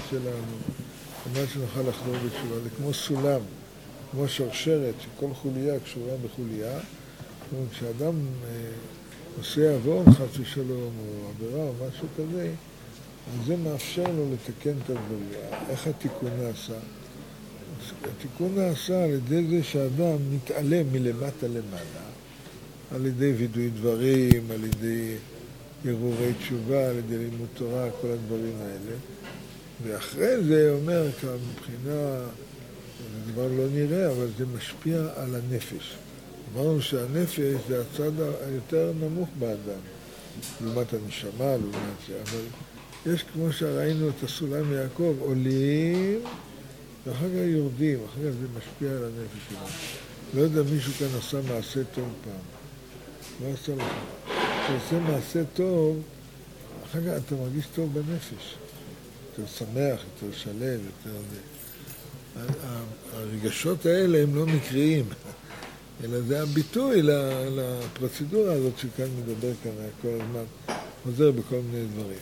שלנו, על מנת שנוכל לחזור בתשובה. זה כמו סולם, כמו שרשרת, שכל חוליה קשורה בחוליה. כשאדם עושה עוון, חס ושלום, או עבירה או משהו כזה, אז זה מאפשר לו לתקן את הדברים. איך התיקון נעשה? התיקון נעשה על ידי זה שהאדם מתעלם מלמטה למעלה, על ידי וידוי דברים, על ידי הרהורי תשובה, על ידי לימוד תורה, כל הדברים האלה. ואחרי זה אומר כאן מבחינה, זה דבר לא נראה, אבל זה משפיע על הנפש. אמרנו שהנפש זה הצד היותר נמוך באדם, לעומת הנשמה, לעומת זה, אבל יש כמו שראינו את הסולם יעקב, עולים ואחר כך יורדים, אחר כך זה משפיע על הנפש שלנו. לא יודע, מישהו כאן עשה מעשה טוב פעם. לא עשה לך. כשאתה עושה מעשה טוב, אחר כך אתה מרגיש טוב בנפש. יותר שמח, יותר שלב, יותר... הרגשות האלה הם לא מקריים, אלא זה הביטוי לפרוצדורה הזאת שכאן מדבר כאן כל הזמן, עוזר בכל מיני דברים.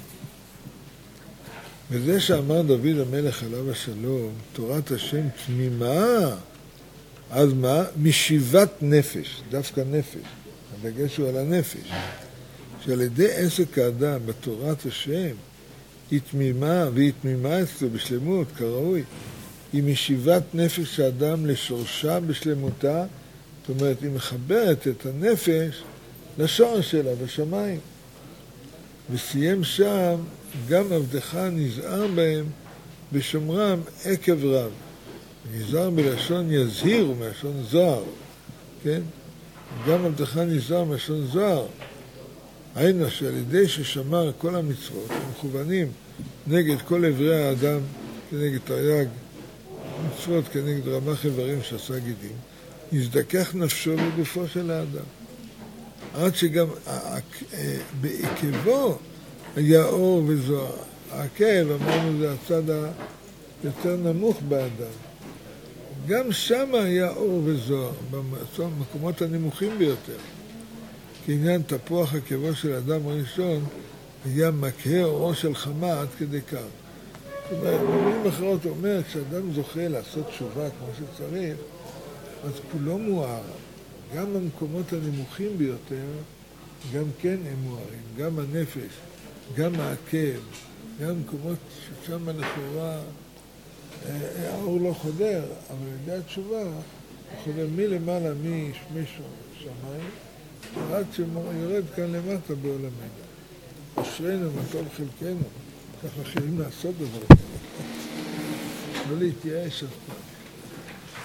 וזה שאמר דוד המלך עליו השלום, תורת השם תמימה, אז מה? משיבת נפש, דווקא נפש, הדגש הוא על הנפש, שעל ידי עסק האדם בתורת השם, היא תמימה, והיא תמימה אצלו בשלמות, כראוי, היא משיבת נפש האדם לשורשה בשלמותה, זאת אומרת, היא מחברת את הנפש לשורש שלה בשמיים. וסיים שם, גם עבדך נזהר בהם בשומרם עקב רב. נזהר בלשון יזהיר ומלשון זוהר, כן? גם עבדך נזהר מלשון זוהר. היינו שעל ידי ששמר כל המצוות, המכוונים נגד כל עברי האדם, כנגד תרי"ג מצוות, כנגד רמ"ח איברים שעשה גידים, נזדכך נפשו וגופו של האדם. עד שגם בעקבו היה אור וזוהר. העקב, אמרנו, זה הצד היותר נמוך באדם. גם שם היה אור וזוהר, במקומות הנמוכים ביותר. כעניין תפוח עקבו של אדם הראשון, היה מקהה אורו של חמה עד כדי כך. זאת אומרת, במילים אחרות הוא אומר, כשאדם זוכה לעשות תשובה כמו שצריך, אז כולו מואר. גם המקומות הנמוכים ביותר, גם כן הם מוארים. גם הנפש, גם העקב, גם מקומות ששם לכאורה האור לא חודר, אבל על ידי התשובה הוא חודר מלמעלה שמיים, עד שיורד כאן למטה בעולמנו. אשרינו וטוב חלקנו, כך אחרים לעשות דבר. לא להתייאש אף פעם.